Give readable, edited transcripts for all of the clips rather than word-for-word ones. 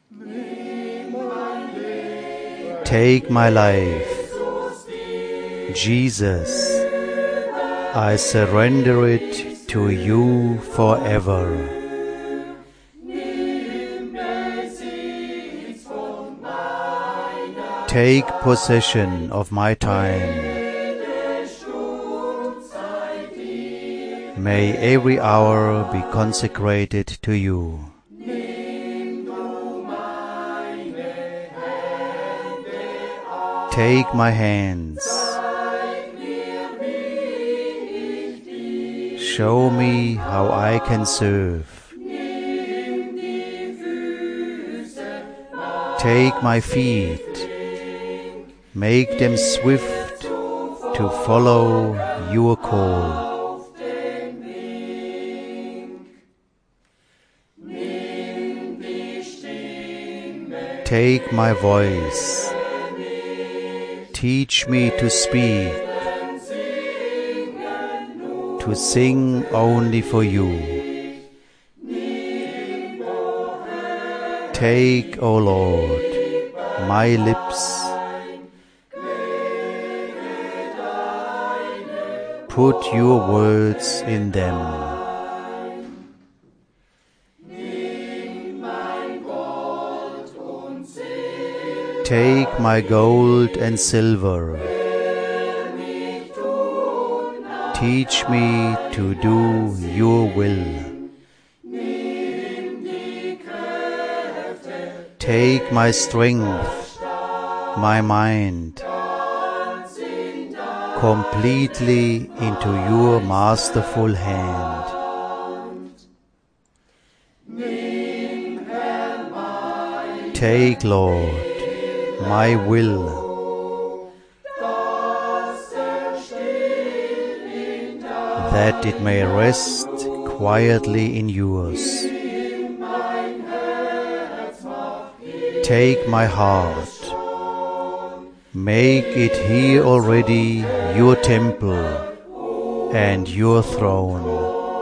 Take my life. Jesus, I surrender it to you forever. Take possession of my time. May every hour be consecrated to you. Take my hands. Show me how I can serve. Take my feet. Make them swift to follow your call. Take my voice. Teach me to speak, to sing only for you. Take, O Lord, my lips. Put your words in them. Take my gold and silver. Teach me to do your will. Take my strength, my mind, completely into your masterful hand. Take, Lord, my will, that it may rest quietly in yours. Take my heart, make it here already your temple and your throne.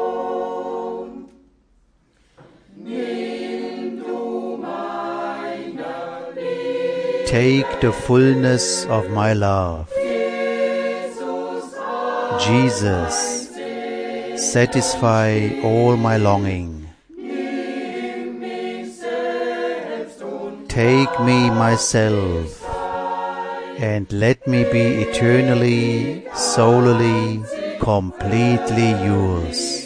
Take the fullness of my love. Jesus, satisfy all my longing. Take me myself, and let me be eternally, solely, completely yours.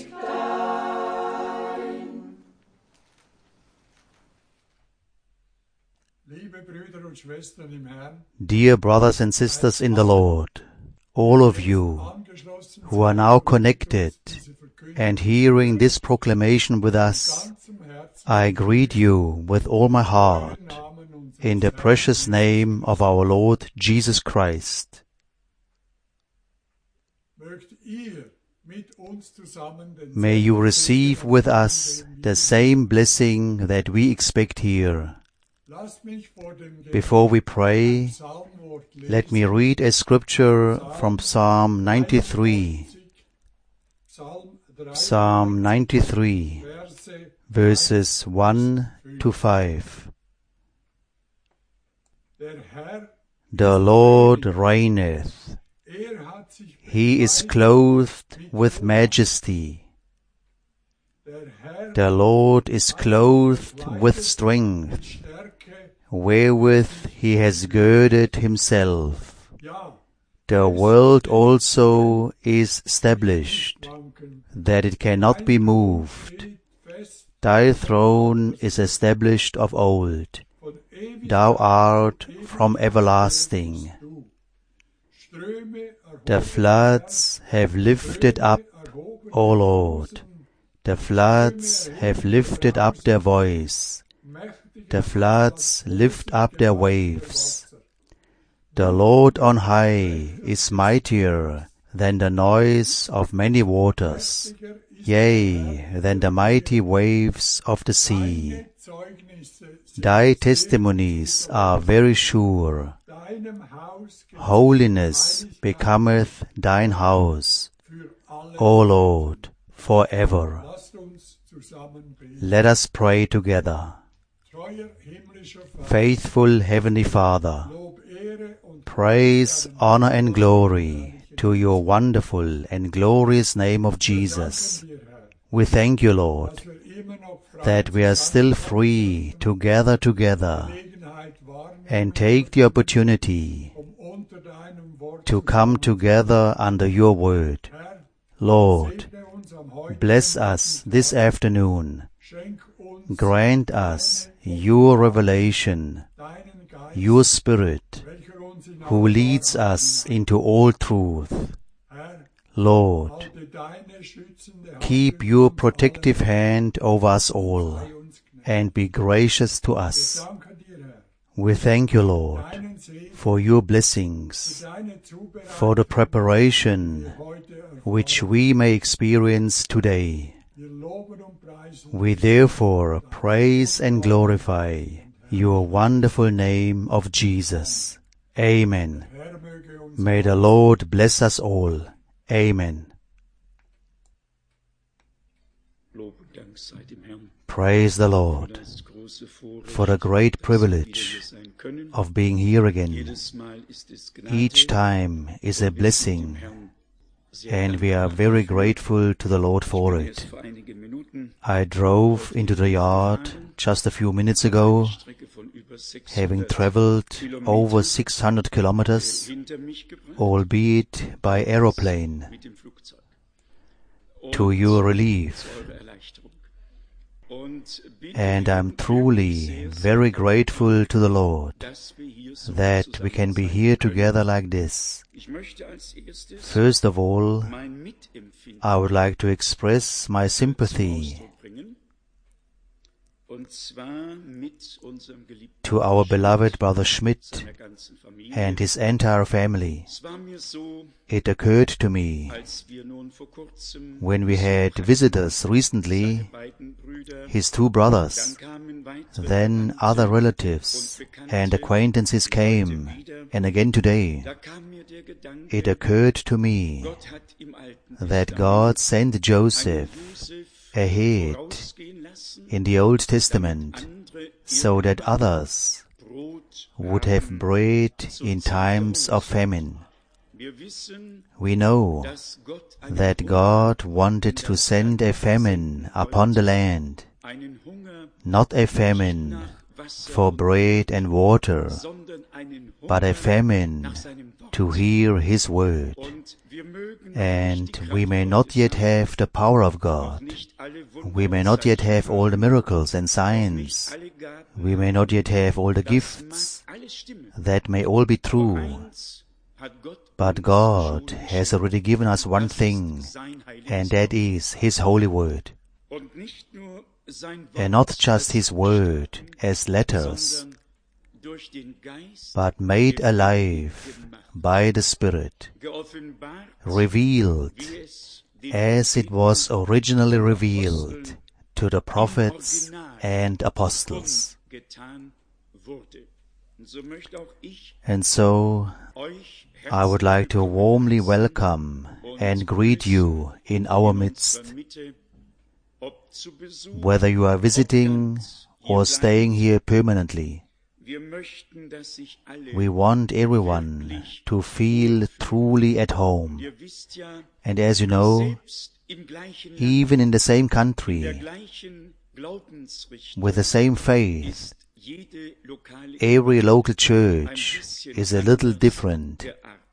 Dear brothers and sisters in the Lord, all of you who are now connected and hearing this proclamation with us, I greet you with all my heart in the precious name of our Lord Jesus Christ. May you receive with us the same blessing that we expect here. Before we pray, let me read a scripture from Psalm 93. Psalm 93, verses 1 to 5. The Lord reigneth. He is clothed with majesty. The Lord is clothed with strength, wherewith he has girded himself. The world also is established, that it cannot be moved. Thy throne is established of old. Thou art from everlasting. The floods have lifted up, O Lord. The floods have lifted up their voice. The floods lift up their waves. The Lord on high is mightier than the noise of many waters, yea, than the mighty waves of the sea. Thy testimonies are very sure. Holiness becometh thine house, O Lord, forever. Let us pray together. Faithful Heavenly Father, praise, honor and glory to your wonderful and glorious name of Jesus. We thank you, Lord, that we are still free to gather together and take the opportunity to come together under your word. Lord, bless us this afternoon. Grant us your revelation, your Spirit, who leads us into all truth. Lord, keep your protective hand over us all and be gracious to us. We thank you, Lord, for your blessings, for the preparation which we may experience today. We therefore praise and glorify your wonderful name of Jesus. Amen. May the Lord bless us all. Amen. Praise the Lord for the great privilege of being here again. Each time is a blessing, and we are very grateful to the Lord for it. I drove into the yard just a few minutes ago, having traveled over 600 kilometers, albeit by aeroplane, to your relief. And I'm truly very grateful to the Lord that we can be here together like this. First of all, I would like to express my sympathy to our beloved Brother Schmidt and his entire family. It occurred to me when we had visitors recently, his two brothers, then other relatives and acquaintances came, and again today. It occurred to me that God sent Joseph ahead in the Old Testament so that others would have bread in times of famine. We know that God wanted to send a famine upon the land, not a famine for bread and water, but a famine to hear His word. And we may not yet have the power of God. We may not yet have all the miracles and signs. We may not yet have all the gifts. That may all be true. But God has already given us one thing, and that is His holy word. And not just His word as letters, but made alive by the Spirit, revealed as it was originally revealed to the prophets and apostles. And so I would like to warmly welcome and greet you in our midst. Whether you are visiting or staying here permanently, we want everyone to feel truly at home. And as you know, even in the same country, with the same faith, every local church is a little different.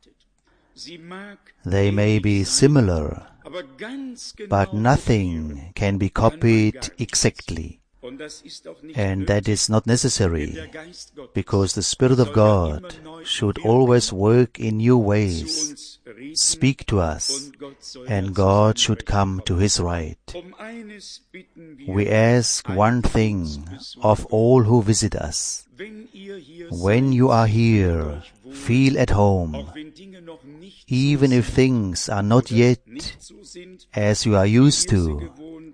They may be similar, but nothing can be copied exactly. And that is not necessary, because the Spirit of God should always work in new ways, speak to us, and God should come to His right. We ask one thing of all who visit us. When you are here, feel at home, even if things are not yet as you are used to.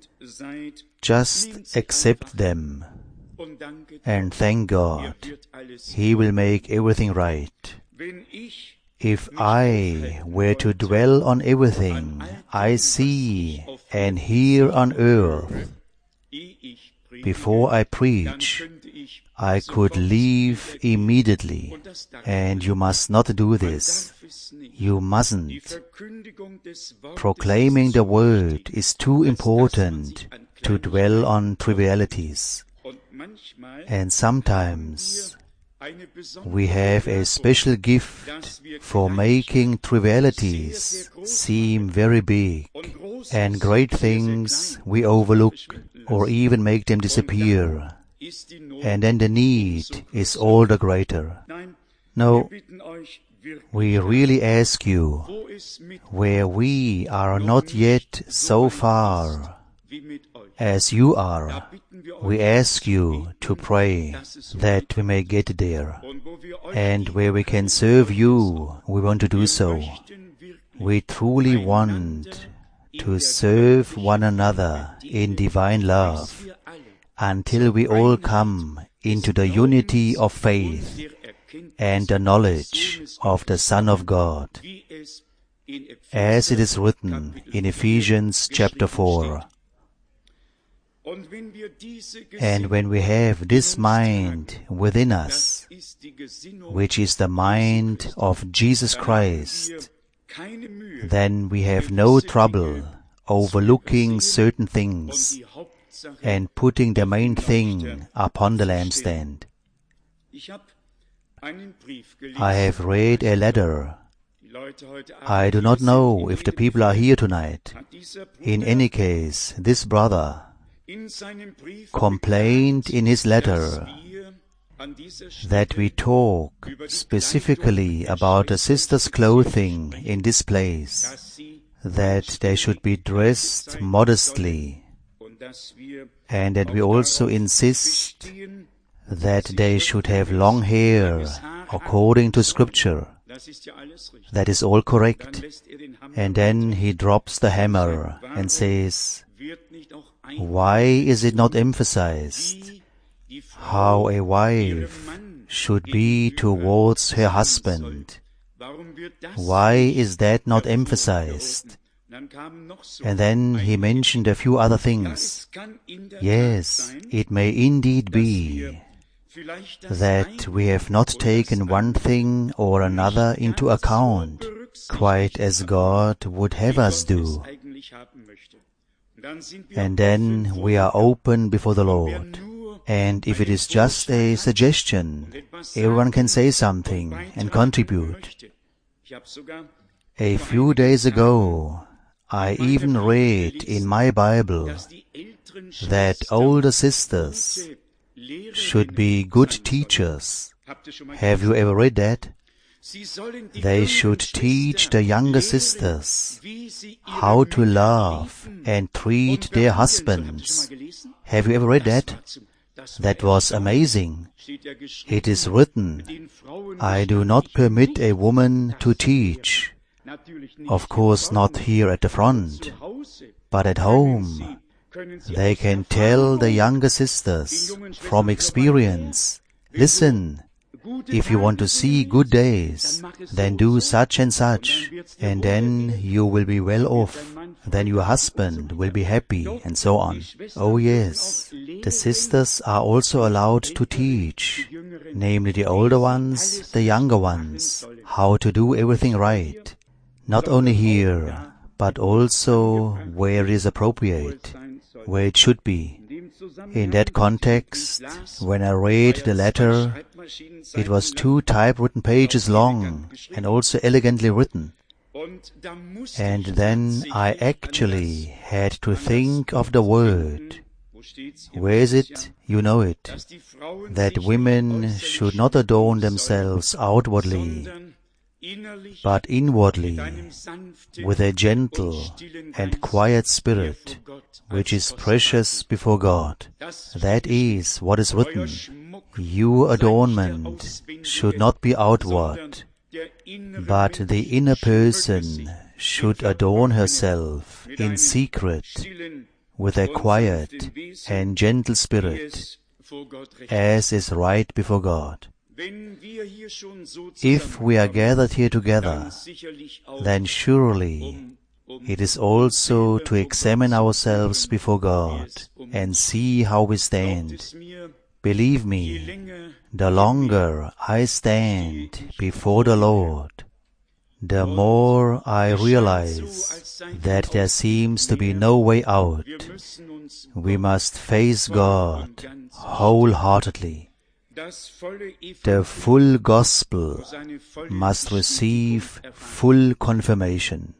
Just accept them and thank God. He will make everything right. If I were to dwell on everything I see and hear on earth before I preach, I could leave immediately, and you must not do this. You mustn't. Proclaiming the word is too important to dwell on trivialities. And sometimes we have a special gift for making trivialities seem very big, and great things we overlook or even make them disappear, and then the need is all the greater. No, we really ask you, where we are not yet so far as you are, we ask you to pray that we may get there. And where we can serve you, we want to do so. We truly want to serve one another in divine love until we all come into the unity of faith and the knowledge of the Son of God, as it is written in Ephesians chapter 4. And when we have this mind within us, which is the mind of Jesus Christ, then we have no trouble overlooking certain things and putting the main thing upon the lampstand. I have read a letter. I do not know if the people are here tonight. In any case, this brother complained in his letter that we talk specifically about the sisters' clothing in this place, that they should be dressed modestly, and that we also insist that they should have long hair according to Scripture. That is all correct. And then he drops the hammer and says, why is it not emphasized how a wife should be towards her husband? Why is that not emphasized? And then he mentioned a few other things. Yes, it may indeed be that we have not taken one thing or another into account, quite as God would have us do. And then we are open before the Lord. And if it is just a suggestion, everyone can say something and contribute. A few days ago, I even read in my Bible that older sisters should be good teachers. Have you ever read that? They should teach the younger sisters how to love and treat their husbands. Have you ever read that? That was amazing. It is written, I do not permit a woman to teach. Of course not here at the front, but at home. They can tell the younger sisters from experience, listen, if you want to see good days, then do such and such, and then you will be well off. Then your husband will be happy, and so on. Oh yes, the sisters are also allowed to teach, namely the older ones, the younger ones, how to do everything right. Not only here, but also where it is appropriate, where it should be. In that context, when I read the letter, it was 2 typewritten pages long and also elegantly written. And then I actually had to think of the word. Where is it? You know it. That women should not adorn themselves outwardly, but inwardly, with a gentle and quiet spirit, which is precious before God. That is what is written. Your adornment should not be outward, but the inner person should adorn herself in secret with a quiet and gentle spirit, as is right before God. If we are gathered here together, then surely it is also to examine ourselves before God and see how we stand. Believe me, the longer I stand before the Lord, the more I realize that there seems to be no way out. We must face God wholeheartedly. The full gospel must receive full confirmation.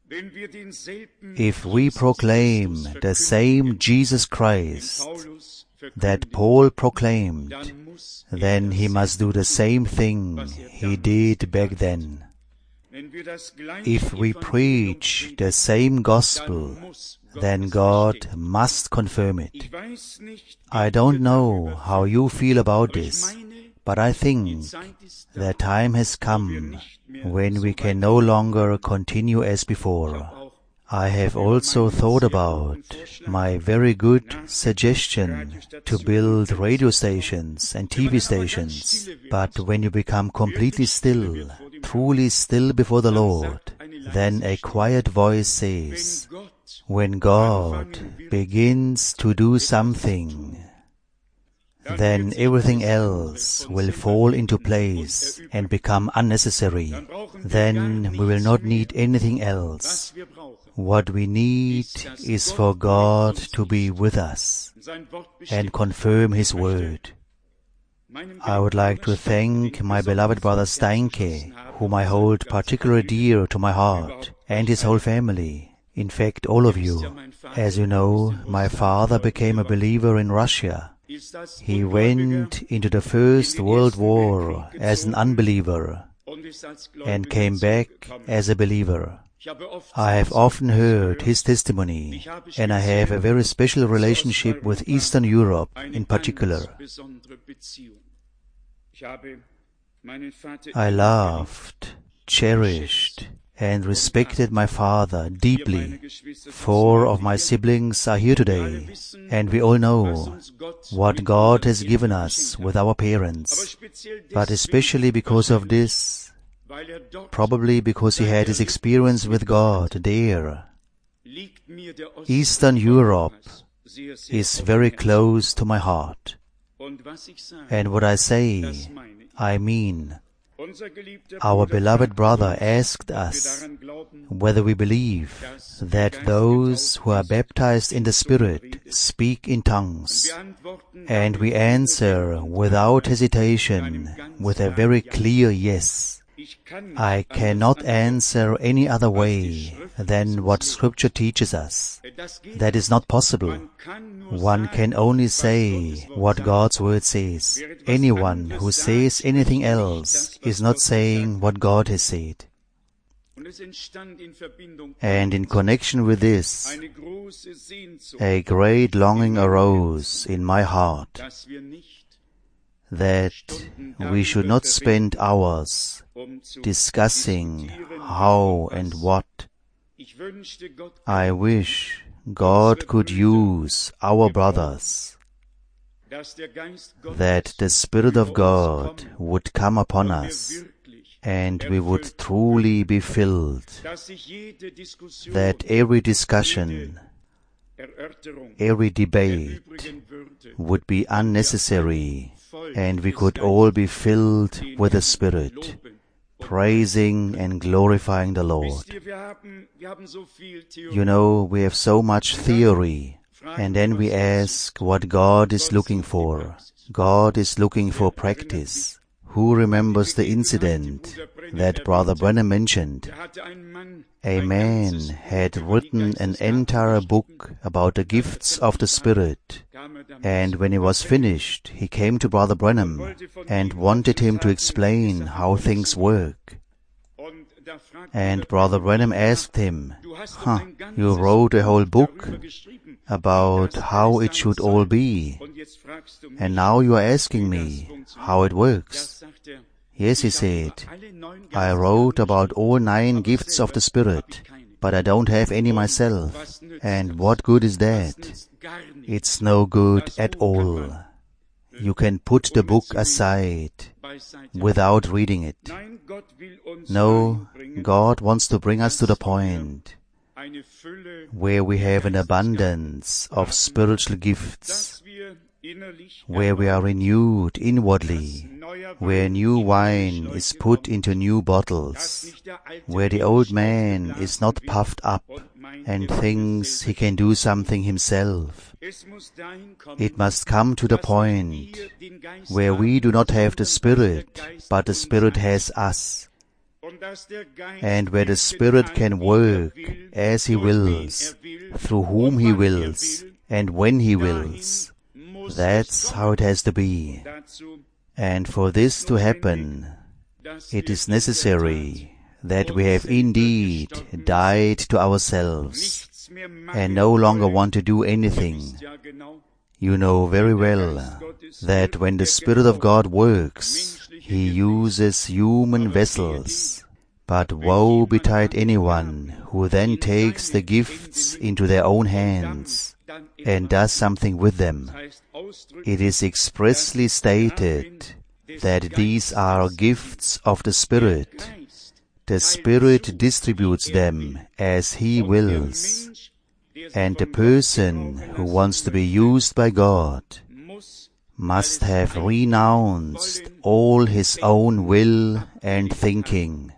If we proclaim the same Jesus Christ that Paul proclaimed, then he must do the same thing he did back then. If we preach the same gospel, then God must confirm it. I don't know how you feel about this, but I think the time has come when we can no longer continue as before. I have also thought about my very good suggestion to build radio stations and TV stations, but when you become completely still, truly still before the Lord, then a quiet voice says, when God begins to do something, then everything else will fall into place and become unnecessary. Then we will not need anything else. What we need is for God to be with us and confirm His word. I would like to thank my beloved brother Steinke, whom I hold particularly dear to my heart, and his whole family. In fact, all of you. As you know, my father became a believer in Russia. He went into the First World War as an unbeliever and came back as a believer. I have often heard his testimony, and I have a very special relationship with Eastern Europe in particular. I loved, cherished, and respected my father deeply. 4 of my siblings are here today, and we all know what God has given us with our parents. But especially because of this, probably because he had his experience with God there, Eastern Europe is very close to my heart. And what I say, I mean. Our beloved brother asked us whether we believe that those who are baptized in the Spirit speak in tongues, and we answer without hesitation with a very clear yes. I cannot answer any other way than what Scripture teaches us. That is not possible. One can only say what God's Word says. Anyone who says anything else is not saying what God has said. And in connection with this, a great longing arose in my heart that we should not spend hours discussing how and what. I wish God could use our brothers, that the Spirit of God would come upon us, and we would truly be filled, that every discussion, every debate would be unnecessary, and we could all be filled with the Spirit, praising and glorifying the Lord. You know, we have so much theory, and then we ask what God is looking for. God is looking for practice. Who remembers the incident that Brother Branham mentioned? A man had written an entire book about the gifts of the Spirit, and when he was finished, he came to Brother Branham and wanted him to explain how things work. And Brother Branham asked him, you wrote a whole book about how it should all be, and now you are asking me how it works. Yes, he said, I wrote about all 9 gifts of the Spirit, but I don't have any myself. And what good is that? It's no good at all. You can put the book aside without reading it. No, God wants to bring us to the point where we have an abundance of spiritual gifts, where we are renewed inwardly, where new wine is put into new bottles, where the old man is not puffed up and thinks he can do something himself. It must come to the point where we do not have the Spirit, but the Spirit has us, and where the Spirit can work as He wills, through whom He wills, and when He wills. That's how it has to be. And for this to happen, it is necessary that we have indeed died to ourselves and no longer want to do anything. You know very well that when the Spirit of God works, He uses human vessels. But woe betide anyone who then takes the gifts into their own hands and does something with them. It is expressly stated that these are gifts of the Spirit. The Spirit distributes them as He wills. And the person who wants to be used by God must have renounced all his own will and thinking.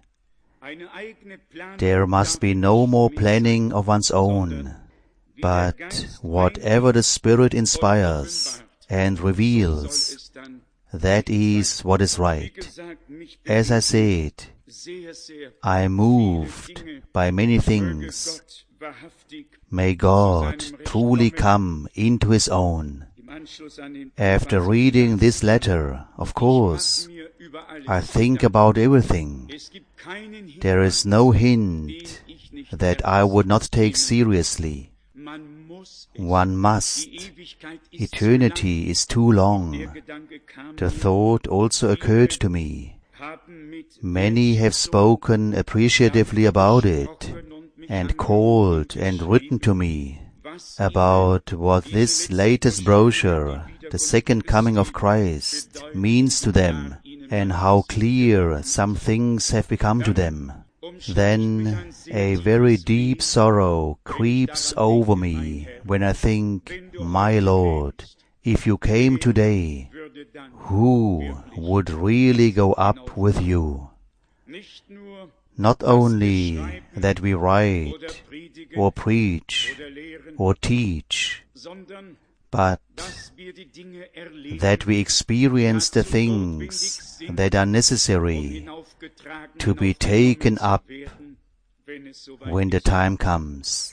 There must be no more planning of one's own, but whatever the Spirit inspires and reveals, that is what is right. As I said, I am moved by many things. May God truly come into His own. After reading this letter, of course, I think about everything. There is no hint that I would not take seriously. One must. Eternity is too long. The thought also occurred to me. Many have spoken appreciatively about it, and called and written to me about what this latest brochure, the second coming of Christ, means to them, and how clear some things have become to them. Then a very deep sorrow creeps over me when I think, my Lord, if you came today, who would really go up with you? Not only that we write, or preach, or teach, but that we experience the things that are necessary to be taken up when the time comes.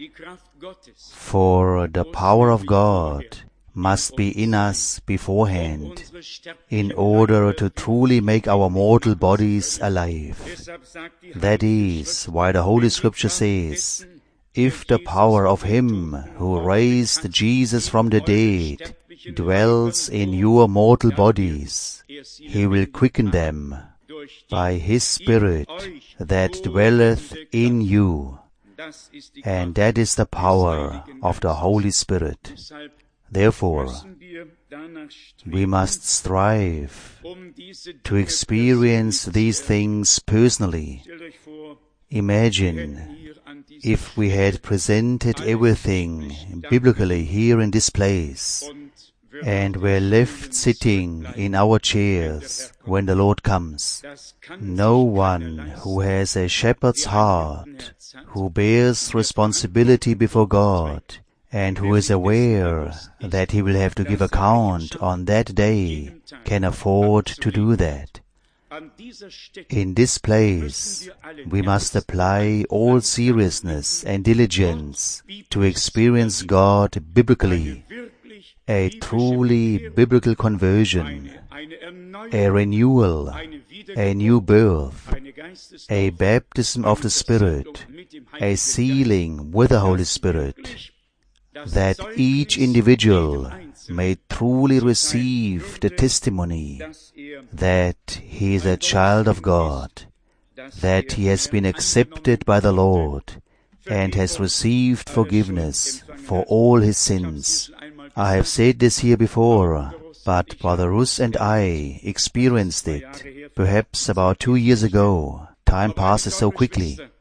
For the power of God must be in us beforehand, in order to truly make our mortal bodies alive. That is why the Holy Scripture says, if the power of Him who raised Jesus from the dead dwells in your mortal bodies, He will quicken them by His Spirit that dwelleth in you. And that is the power of the Holy Spirit. Therefore, we must strive to experience these things personally. Imagine if we had presented everything biblically here in this place, and were left sitting in our chairs when the Lord comes. No one who has a shepherd's heart, who bears responsibility before God, and who is aware that he will have to give account on that day, can afford to do that. In this place, we must apply all seriousness and diligence to experience God biblically, a truly biblical conversion, a renewal, a new birth, a baptism of the Spirit, a sealing with the Holy Spirit, that each individual may truly receive the testimony that he is a child of God, that he has been accepted by the Lord and has received forgiveness for all his sins. I have said this here before, but Brother Russ and I experienced it, perhaps about 2 years ago. Time passes so quickly.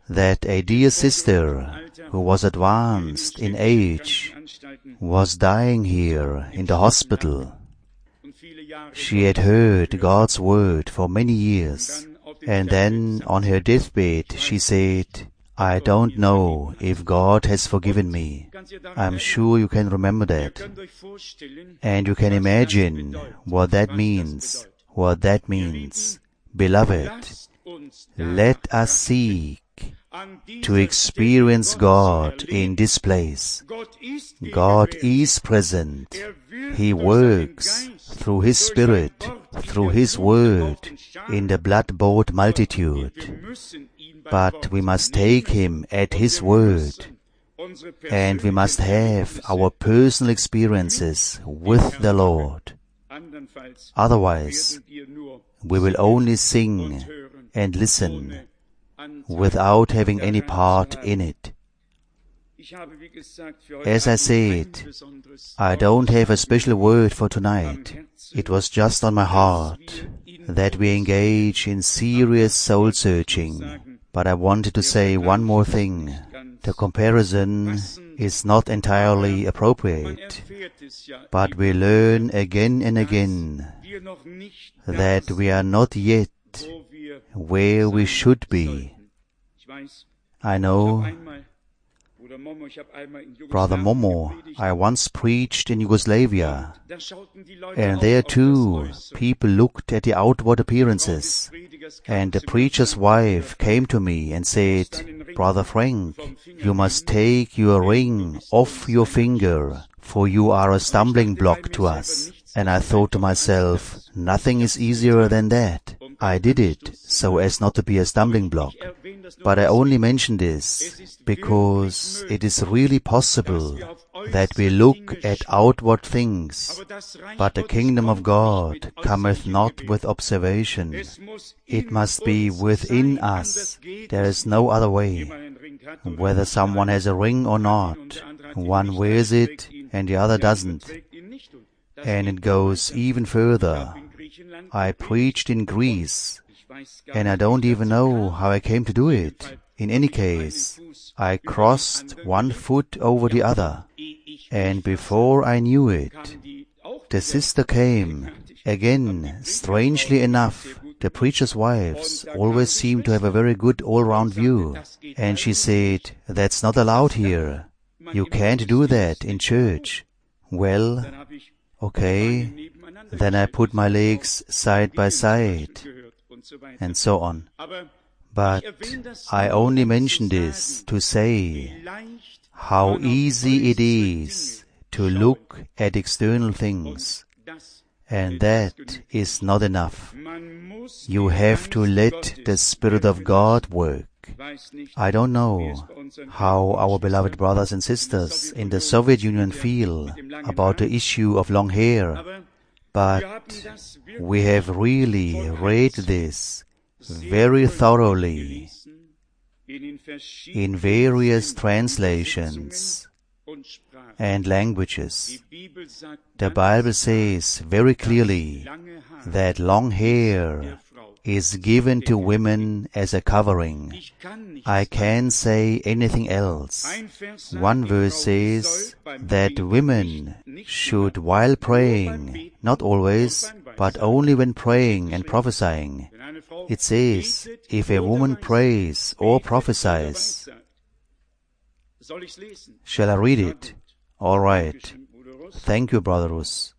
that a dear sister who was advanced in age was dying here in the hospital. She had heard God's word for many years, and then on her deathbed she said, "I don't know if God has forgiven me." I'm sure you can remember that. And you can imagine what that means. Beloved, let us seek to experience God in this place. God is present. He works through His Spirit, through His Word, in the blood-bought multitude. But we must take Him at His word, and we must have our personal experiences with the Lord. Otherwise, we will only sing and listen without having any part in it. As I said, I don't have a special word for tonight. It was just on my heart that we engage in serious soul-searching. But I wanted to say one more thing. The comparison is not entirely appropriate, but we learn again and again that we are not yet where we should be. I know, Brother Momo, I once preached in Yugoslavia, and there too people looked at the outward appearances, and the preacher's wife came to me and said, "Brother Frank, you must take your ring off your finger, for you are a stumbling block to us." And I thought to myself, nothing is easier than that. I did it so as not to be a stumbling block. But I only mention this because it is really possible that we look at outward things, but the kingdom of God cometh not with observation. It must be within us. There is no other way. Whether someone has a ring or not, one wears it and the other doesn't. And it goes even further. I preached in Greece, and I don't even know how I came to do it. In any case, I crossed one foot over the other, and before I knew it, the sister came. Again, strangely enough, the preacher's wives always seem to have a very good all-round view, and she said, "That's not allowed here. You can't do that in church." Well, okay, then I put my legs side by side, and so on. But I only mention this to say how easy it is to look at external things, and that is not enough. You have to let the Spirit of God work. I don't know how our beloved brothers and sisters in the Soviet Union feel about the issue of long hair, but we have really read this very thoroughly in various translations and languages. The Bible says very clearly that long hair is given to women as a covering. I can't say anything else. One verse says that women should, while praying, not always, but only when praying and prophesying. It says, if a woman prays or prophesies. Shall I read it? All right. Thank you, Brother Rus.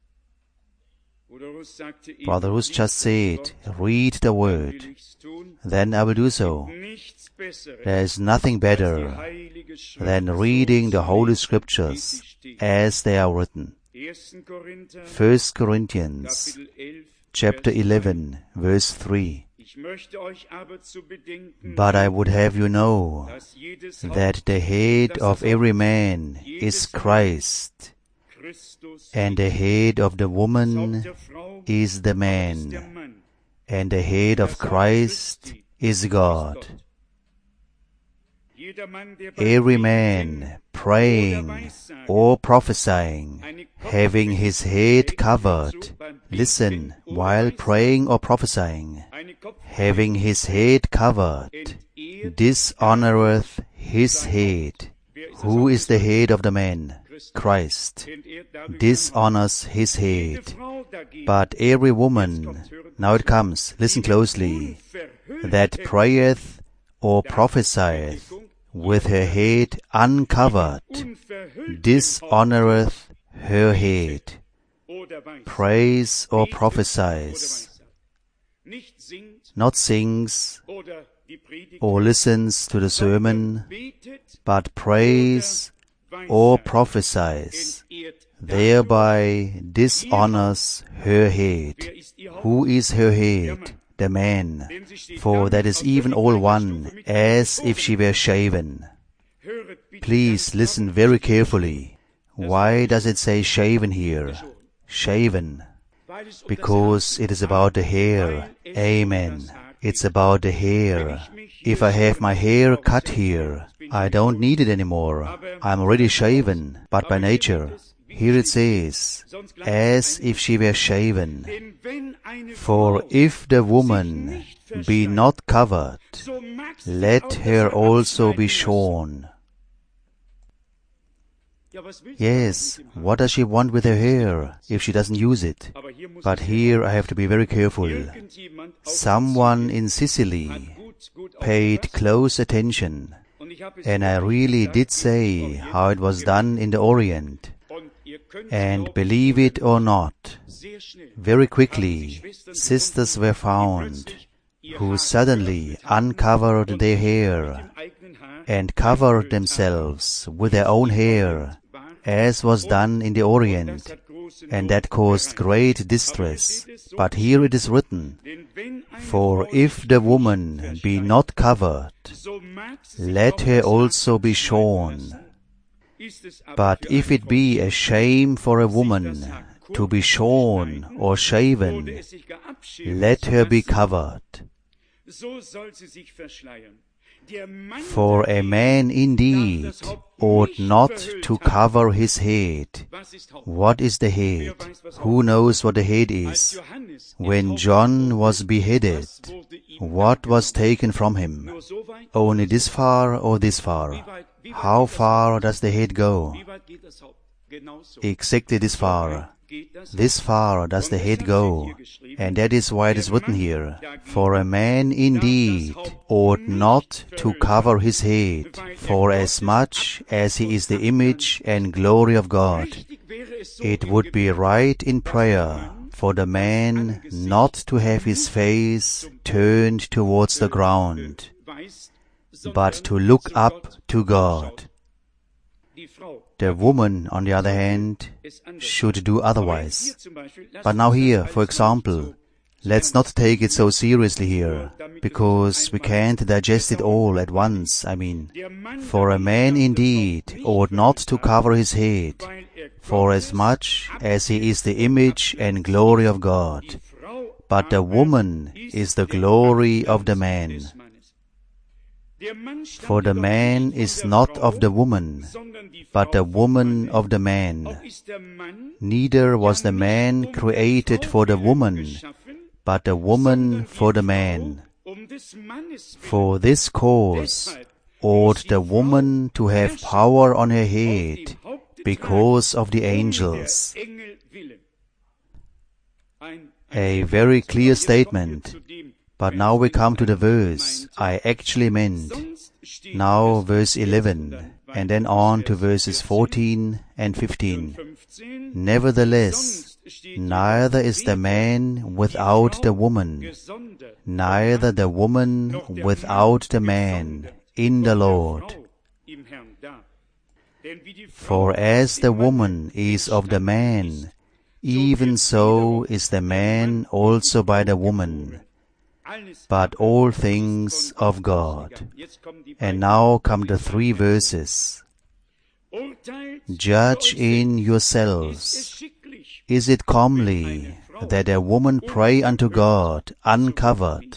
Brother Rus just said, read the word. Then I will do so. There is nothing better than reading the Holy Scriptures as they are written. 1 Corinthians chapter 11, verse 3. But I would have you know that the head of every man is Christ, and the head of the woman is the man, and the head of Christ is God. Every man praying or prophesying, having his head covered, listen, while praying or prophesying, having his head covered, dishonoreth his head. Who is the head of the man? Christ. Dishonors his head. But every woman, now it comes, listen closely, that prayeth or prophesieth with her head uncovered, dishonoreth her head. Prays or prophesies, not sings or listens to the sermon, but prays or prophesies, thereby dishonors her head. Who is her head? The man, for that is even all one, as if she were shaven. Please listen very carefully. Why does it say shaven here? Shaven. Because it is about the hair. Amen. It's about the hair. If I have my hair cut here, I don't need it anymore. I'm already shaven, but by nature. Here it says, as if she were shaven. For if the woman be not covered, let her also be shorn. Yes, what does she want with her hair if she doesn't use it? But here I have to be very careful. Someone in Sicily paid close attention, and I really did say how it was done in the Orient. And believe it or not, very quickly sisters were found who suddenly uncovered their hair and covered themselves with their own hair, as was done in the Orient, and that caused great distress. But here it is written, for if the woman be not covered, let her also be shorn. But if it be a shame for a woman to be shorn or shaven, let her be covered. For a man indeed ought not to cover his head. What is the head? Who knows what the head is? When John was beheaded, what was taken from him? Only this far or this far? How far does the head go? Exactly this far. This far does the head go, and that is why it is written here, for a man indeed ought not to cover his head, for as much as he is the image and glory of God. It would be right in prayer for the man not to have his face turned towards the ground, but to look up to God. The woman, on the other hand, should do otherwise. But now here, for example, let's not take it so seriously here, because we can't digest it all at once, For a man indeed ought not to cover his head, for as much as he is the image and glory of God. But the woman is the glory of the man. For the man is not of the woman, but the woman of the man. Neither was the man created for the woman, but the woman for the man. For this cause ought the woman to have power on her head, because of the angels. A very clear statement. But now we come to the verse I actually meant. Now verse 11, and then on to verses 14 and 15. Nevertheless, neither is the man without the woman, neither the woman without the man in the Lord. For as the woman is of the man, even so is the man also by the woman. But all things of God. And now come the 3 verses. Judge in yourselves. Is it comely that a woman pray unto God uncovered?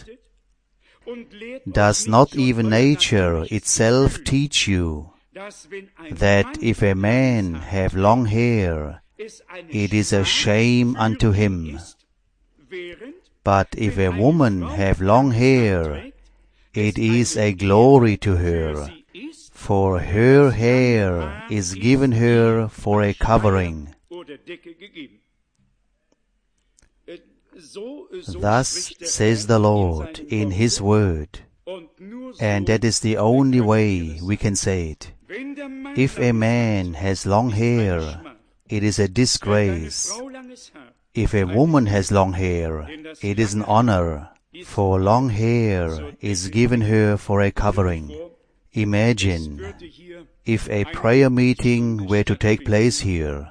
Does not even nature itself teach you that if a man have long hair, it is a shame unto him? But if a woman have long hair, it is a glory to her, for her hair is given her for a covering. Thus says the Lord in His word, and that is the only way we can say it. If a man has long hair, it is a disgrace. If a woman has long hair, it is an honor, for long hair is given her for a covering. Imagine if a prayer meeting were to take place here,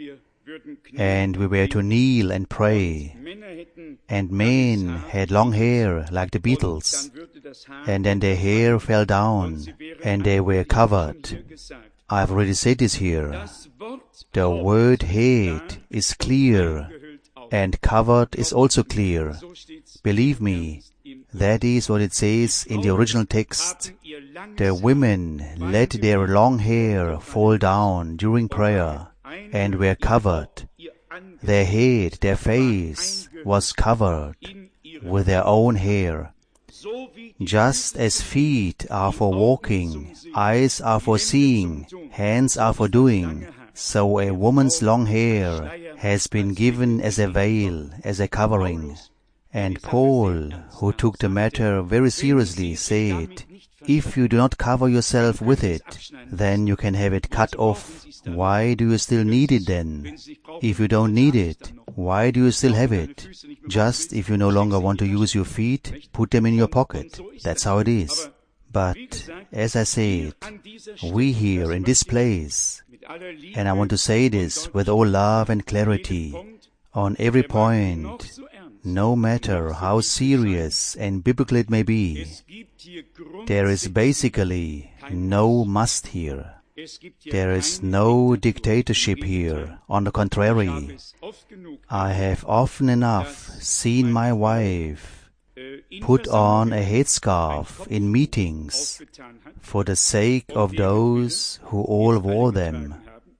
and we were to kneel and pray, and men had long hair like the Beatles, and then their hair fell down, and they were covered. I've already said this here. The word head is clear, and covered is also clear. Believe me, that is what it says in the original text. The women let their long hair fall down during prayer, and were covered. Their head, their face, was covered with their own hair. Just as feet are for walking, eyes are for seeing, hands are for doing, so a woman's long hair has been given as a veil, as a covering. And Paul, who took the matter very seriously, said, if you do not cover yourself with it, then you can have it cut off. Why do you still need it then? If you don't need it, why do you still have it? Just if you no longer want to use your feet, put them in your pocket. That's how it is. But, as I said, we here in this place, and I want to say this with all love and clarity, on every point, no matter how serious and biblical it may be, there is basically no must here. There is no dictatorship here. On the contrary, I have often enough seen my wife put on a headscarf in meetings for the sake of those who all wore them.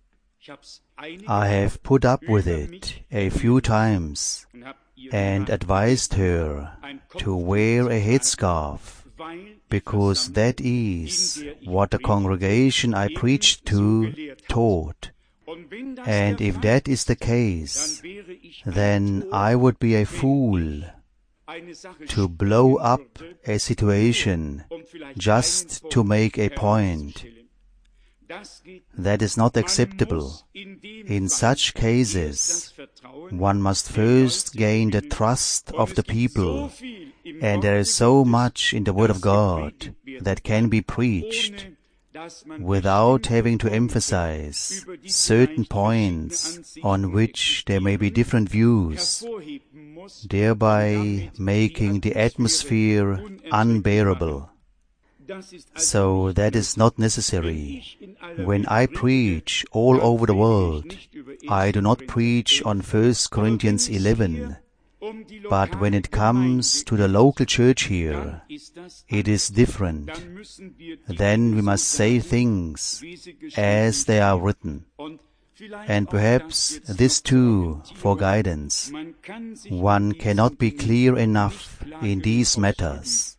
I have put up with it a few times and advised her to wear a headscarf, because that is what the congregation I preached to taught. And if that is the case, then I would be a fool to blow up a situation just to make a point. That is not acceptable. In such cases, one must first gain the trust of the people, and there is so much in the Word of God that can be preached without having to emphasize certain points on which there may be different views, thereby making the atmosphere unbearable. So that is not necessary. When I preach all over the world, I do not preach on 1 Corinthians 11, but when it comes to the local church here, it is different. Then we must say things as they are written. And perhaps this too for guidance. One cannot be clear enough in these matters.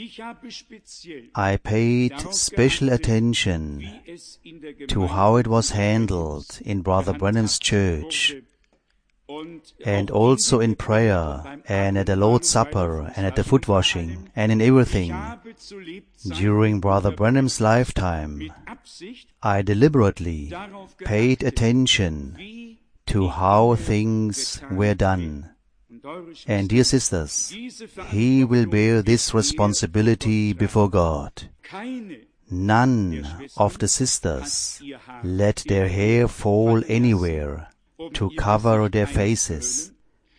I paid special attention to how it was handled in Brother Branham's church, and also in prayer, and at the Lord's Supper, and at the foot washing, and in everything. During Brother Branham's lifetime, I deliberately paid attention to how things were done. And dear sisters, he will bear this responsibility before God. None of the sisters let their hair fall anywhere to cover their faces.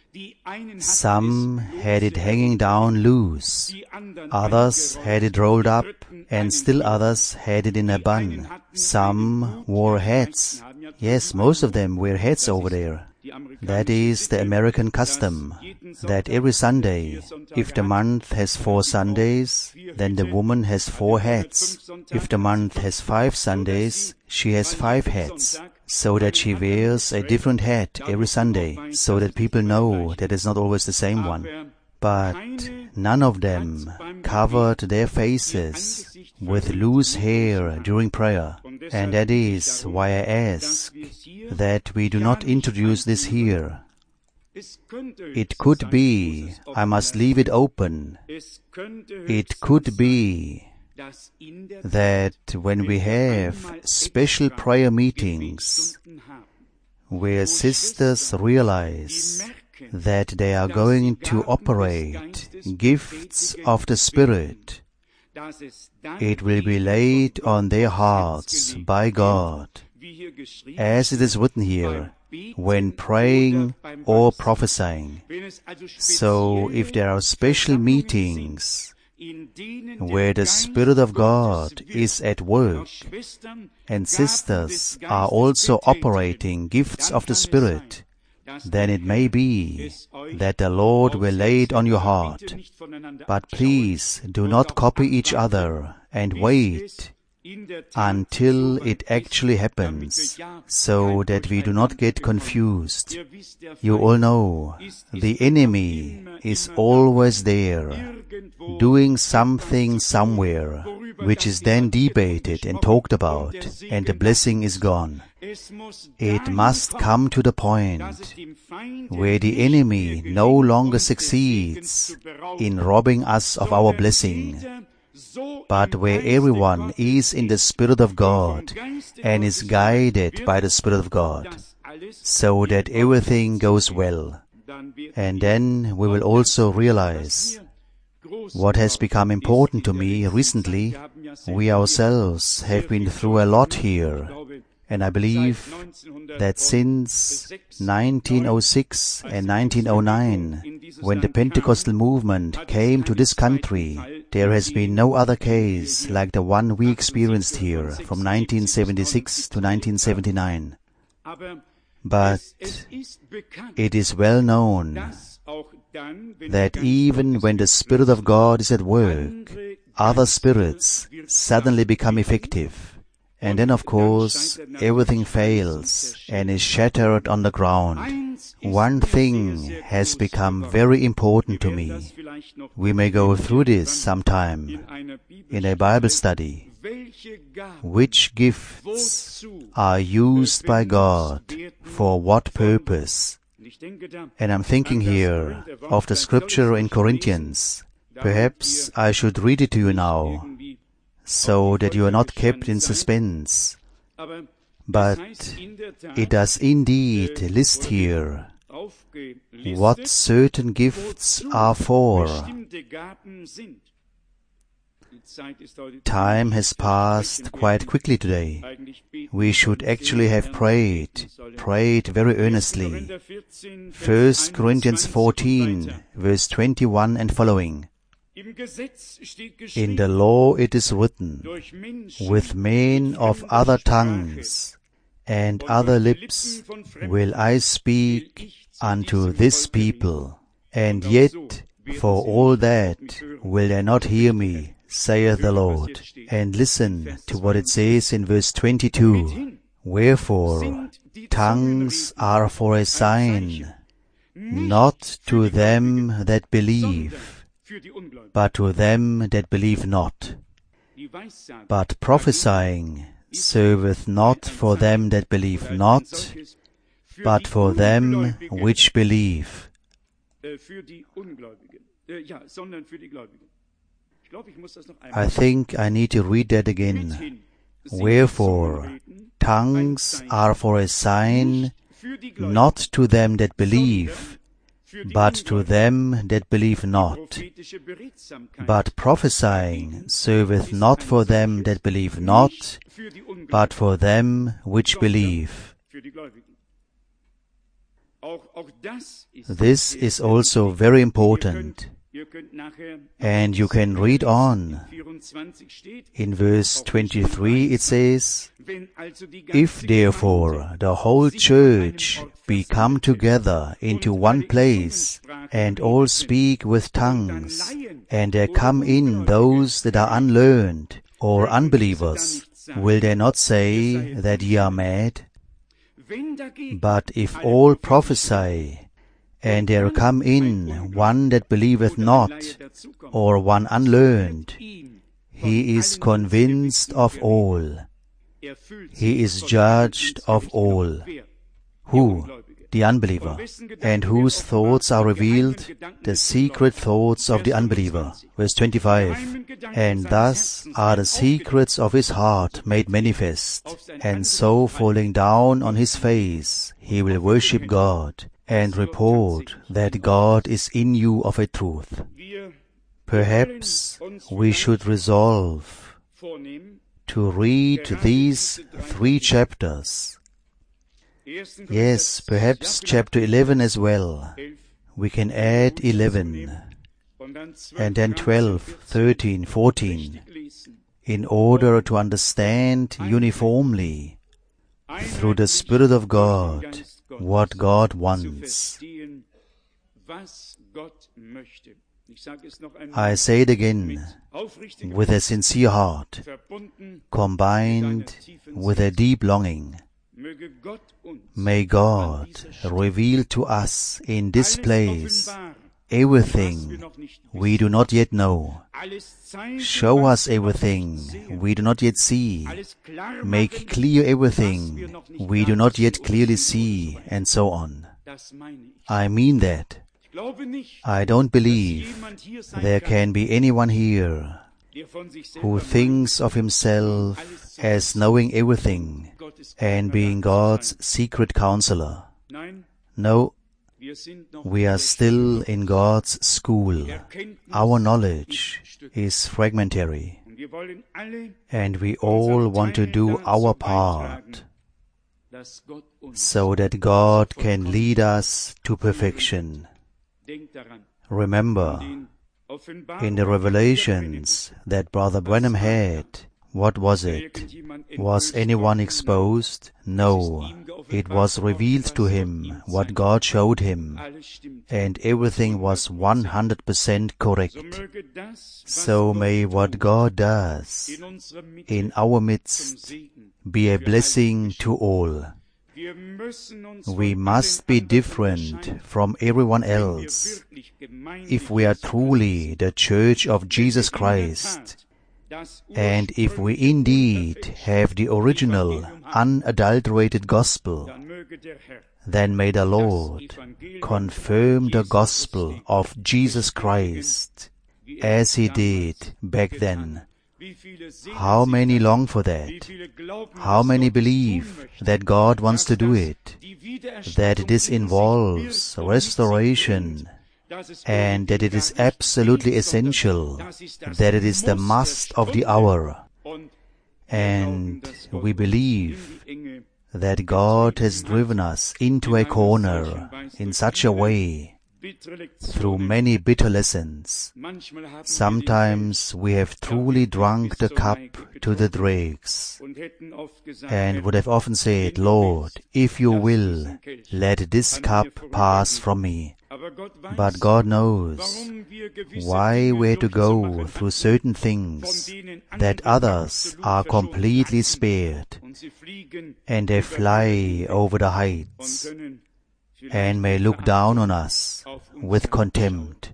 Some had it hanging down loose, others had it rolled up, and still others had it in a bun. Some wore hats. Yes, most of them wear hats over there. That is the American custom, that every Sunday, if the month has 4 Sundays, then the woman has 4 hats. If the month has 5 Sundays, she has 5 hats, so that she wears a different hat every Sunday, so that people know that it's not always the same one. but none of them covered their faces with loose hair during prayer. And that is why I ask that we do not introduce this here. It could be, I must leave it open, it could be that when we have special prayer meetings where sisters realize that they are going to operate gifts of the Spirit, it will be laid on their hearts by God, as it is written here, when praying or prophesying. So if there are special meetings where the Spirit of God is at work and sisters are also operating gifts of the Spirit, then it may be that the Lord will lay it on your heart. But please do not copy each other and wait until it actually happens, so that we do not get confused. You all know, the enemy is always there, doing something somewhere, which is then debated and talked about, and the blessing is gone. It must come to the point where the enemy no longer succeeds in robbing us of our blessing, but where everyone is in the Spirit of God and is guided by the Spirit of God, so that everything goes well. And then we will also realize what has become important to me recently. We ourselves have been through a lot here, and I believe that since 1906 and 1909, when the Pentecostal movement came to this country, there has been no other case like the one we experienced here from 1976 to 1979. But it is well known that even when the Spirit of God is at work, other spirits suddenly become effective. And then, of course, everything fails and is shattered on the ground. One thing has become very important to me. We may go through this sometime in a Bible study. Which gifts are used by God for what purpose? And I'm thinking here of the scripture in Corinthians. Perhaps I should read it to you now, so that you are not kept in suspense. But it does indeed list here what certain gifts are for. Time has passed quite quickly today. We should actually have prayed very earnestly. 1 Corinthians 14, verse 21 and following. In the law it is written, with men of other tongues and other lips will I speak unto this people, and yet for all that will they not hear me, saith the Lord. And listen to what it says in verse 22. Wherefore tongues are for a sign, not to them that believe, but to them that believe not. But prophesying serveth not for them that believe not, but for them which believe. I think I need to read that again. Wherefore tongues are for a sign, not to them that believe, but to them that believe not. But prophesying serveth not for them that believe not, but for them which believe. This is also very important. And you can read on. In verse 23 it says, If therefore the whole church be come together into one place, and all speak with tongues, and there come in those that are unlearned, or unbelievers, will they not say that ye are mad? But if all prophesy, and there come in one that believeth not, or one unlearned, he is convinced of all. He is judged of all. Who? The unbeliever. And whose thoughts are revealed? The secret thoughts of the unbeliever. Verse 25. And thus are the secrets of his heart made manifest. And so falling down on his face, he will worship God, and report that God is in you of a truth. Perhaps we should resolve to read these 3 chapters. Yes, perhaps chapter 11 as well. We can add 11, and then 12, 13, 14, in order to understand uniformly, through the Spirit of God, what God wants. I say it again, with a sincere heart, combined with a deep longing. May God reveal to us in this place everything we do not yet know. Show us everything we do not yet see. Make clear everything we do not yet clearly see, and so on. I mean that. I don't believe there can be anyone here who thinks of himself as knowing everything and being God's secret counselor. No, we are still in God's school. Our knowledge is fragmentary, and we all want to do our part so that God can lead us to perfection. Remember, in the revelations that Brother Branham had, what was it? Was anyone exposed? No. It was revealed to him what God showed him, and everything was 100% correct. So may what God does in our midst be a blessing to all. We must be different from everyone else if we are truly the Church of Jesus Christ, and if we indeed have the original, unadulterated gospel. Then may the Lord confirm the gospel of Jesus Christ as He did back then. How many long for that? How many believe that God wants to do it? That this involves restoration, and that it is absolutely essential, that it is the must of the hour. And we believe that God has driven us into a corner in such a way through many bitter lessons. Sometimes we have truly drunk the cup to the dregs, and would have often said, Lord, if you will, let this cup pass from me. But God knows why we have to go through certain things that others are completely spared, and they fly over the heights and may look down on us with contempt.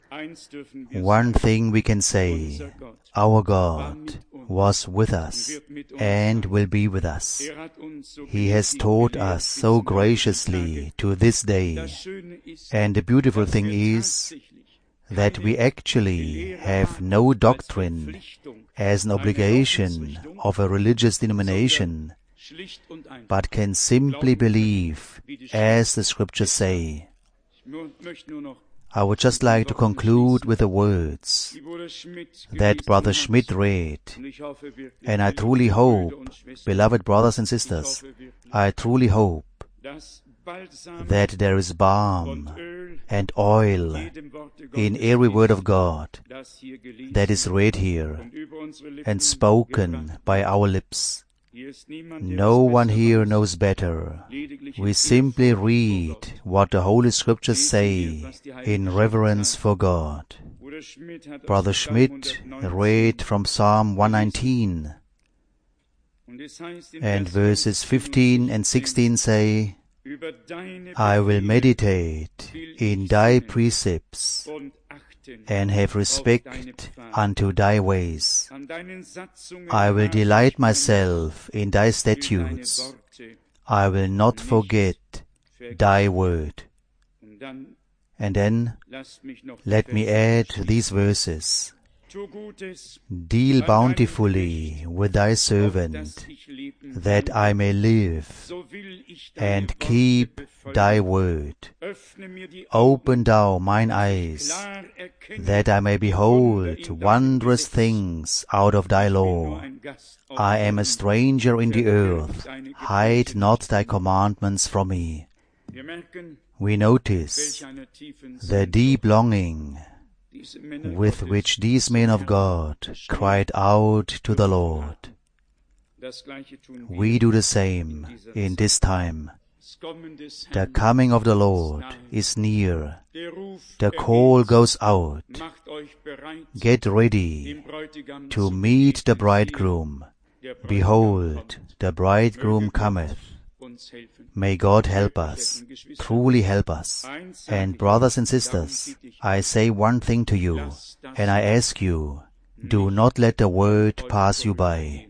One thing we can say, our God was with us and will be with us. He has taught us so graciously to this day, and the beautiful thing is that we actually have no doctrine as an obligation of a religious denomination, but can simply believe as the Scriptures say. I would just like to conclude with the words that Brother Schmidt read, and I truly hope, beloved brothers and sisters, I truly hope that there is balm and oil in every word of God that is read here and spoken by our lips. No one here knows better. We simply read what the Holy Scriptures say in reverence for God. Brother Schmidt read from Psalm 119, and verses 15 and 16 say, I will meditate in thy precepts and have respect unto thy ways. I will delight myself in thy statutes. I will not forget thy word. And then let me add these verses. Deal bountifully with thy servant, that I may live, and keep thy word. Open thou mine eyes, that I may behold wondrous things out of thy law. I am a stranger in the earth. Hide not thy commandments from me. We notice the deep longing with which these men of God cried out to the Lord. We do the same in this time. The coming of the Lord is near. The call goes out. Get ready to meet the bridegroom. Behold, the bridegroom cometh. May God help us, truly help us. And brothers and sisters, I say one thing to you, and I ask you, do not let the word pass you by.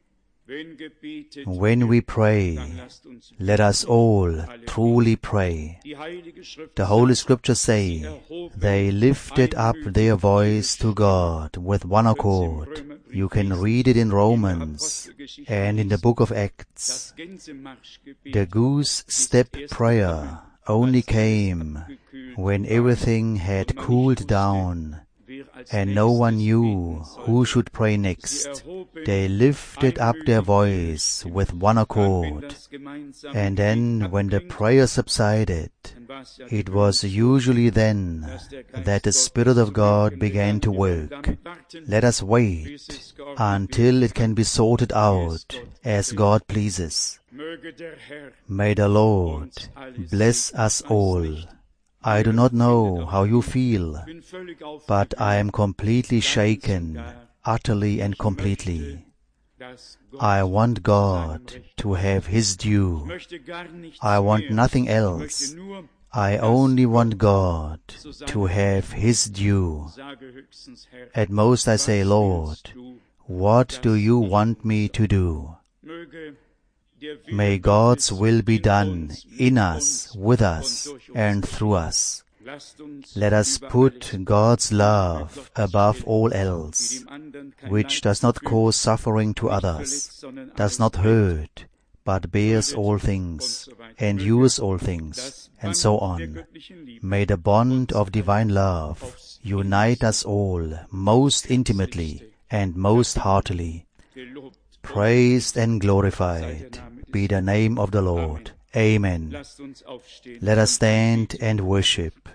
When we pray, let us all truly pray. The Holy Scriptures say, they lifted up their voice to God with one accord. You can read it in Romans and in the book of Acts. The goose step prayer only came when everything had cooled down and no one knew who should pray next. They lifted up their voice with one accord, and then when the prayer subsided, it was usually then that the Spirit of God began to work. Let us wait until it can be sorted out as God pleases. May the Lord bless us all. I do not know how you feel, but I am completely shaken, utterly and completely. I want God to have His due. I want nothing else. I only want God to have His due. At most I say, Lord, what do you want me to do? May God's will be done in us, with us, and through us. Let us put God's love above all else, which does not cause suffering to others, does not hurt, but bears all things, endures all things, and so on. May the bond of divine love unite us all most intimately and most heartily. Praised and glorified be the name of the Lord. Amen. Let us stand and worship.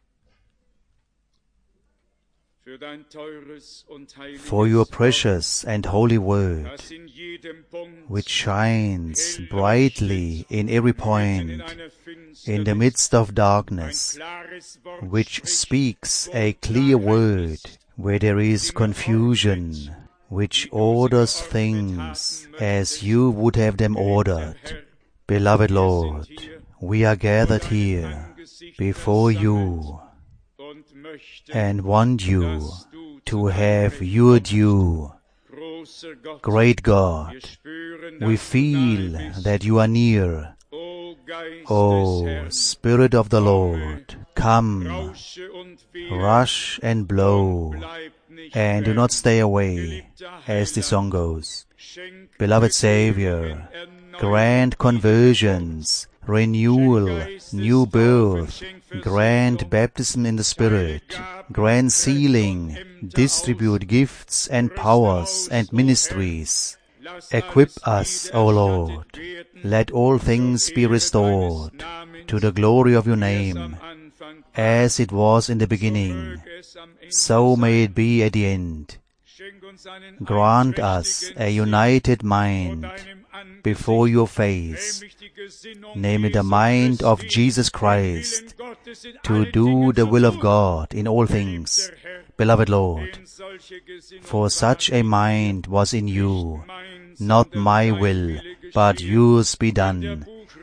For your precious and holy word, which shines brightly in every point, in the midst of darkness, which speaks a clear word where there is confusion, which orders things as you would have them ordered. Beloved Lord, we are gathered here before you and want you to have your due. Great God, we feel that you are near. O Spirit of the Lord, come, rush and blow, and do not stay away, as the song goes. Beloved Savior, grant conversions, renewal, new birth, grant baptism in the Spirit, grant sealing, distribute gifts and powers and ministries. Equip us, O Lord. Let all things be restored to the glory of your name, as it was in the beginning, so may it be at the end. Grant us a united mind before your face, namely the mind of Jesus Christ, to do the will of God in all things. Beloved Lord, for such a mind was in you, not my will, but yours be done.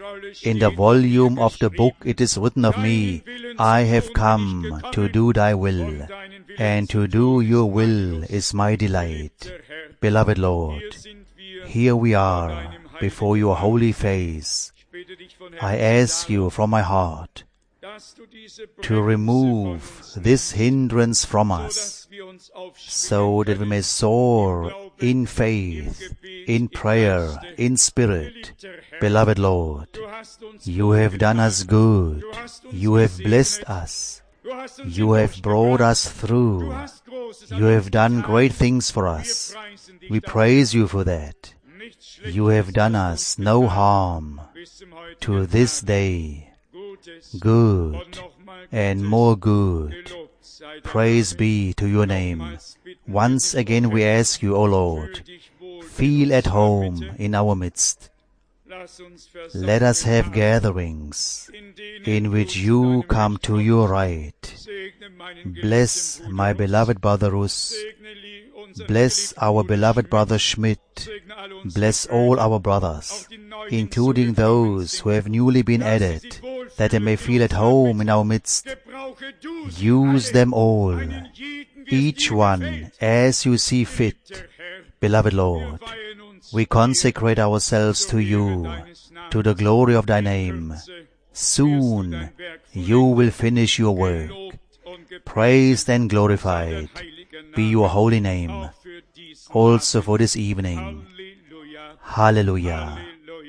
In the volume of the book it is written of me, I have come to do thy will, and to do your will is my delight. Beloved Lord, here we are before your holy face. I ask you from my heart to remove this hindrance from us, so that we may soar in faith, in prayer, in spirit. Beloved Lord, you have done us good. You have blessed us. You have brought us through. You have done great things for us. We praise you for that. You have done us no harm to this day. Good and more good. Praise be to your name. Once again we ask you, O Lord, feel at home in our midst. Let us have gatherings in which you come to your right. Bless my beloved brother Rus. Bless our beloved brother Schmidt. Bless all our brothers, including those who have newly been added, that they may feel at home in our midst. Use them all, each one as you see fit. Beloved Lord, we consecrate ourselves to you, to the glory of thy name. Soon you will finish your work. Praised and glorified be your holy name, also for this evening. Hallelujah.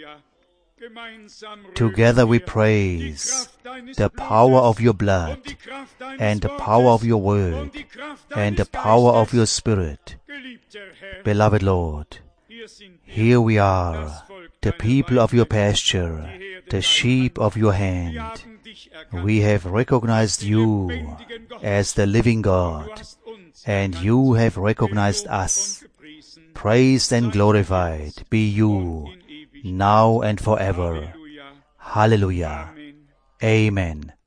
Together we praise the power of your blood, and the power of your word, and the power of your spirit. Beloved Lord, here we are, the people of your pasture, the sheep of your hand. We have recognized you as the living God, and you have recognized us. Praised and glorified be you, now and forever. Hallelujah. Amen.